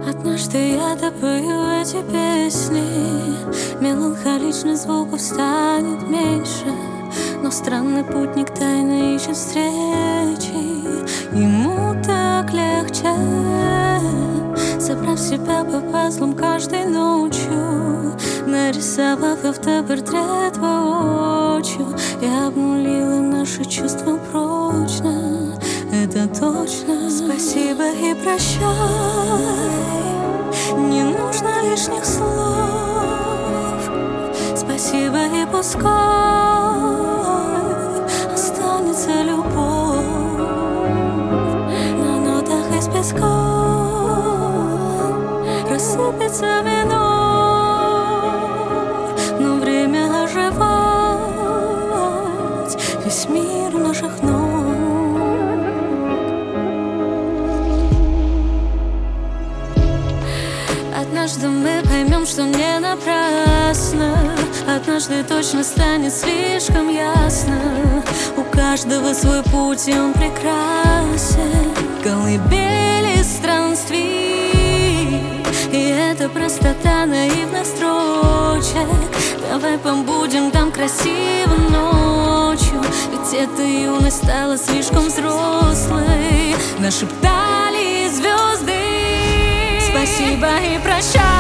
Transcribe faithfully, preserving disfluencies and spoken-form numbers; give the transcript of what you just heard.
Однажды я допою эти песни, меланхоличных звуков станет меньше, но странный путник тайно ищет встречи, ему так легче. Собрав себя по пазлам каждой ночью, нарисовав автопортрет воочию, я обнулила наши чувства прочно, это точно. Спасибо и прощай, не нужно лишних слов. Спасибо и пускай останется любовь на нотах из песка, рассыпется минор, но время оживать, весь мир у наших ног. Однажды мы поймем, что не напрасно, однажды точно станет слишком ясно. У каждого свой путь, и он прекрасен. Колыбели странствий, и это простота наивных строчек. Давай побудем там красиво ночью, ведь эта юность стала слишком взрослой. Нашептали звезды спасибо и прощай.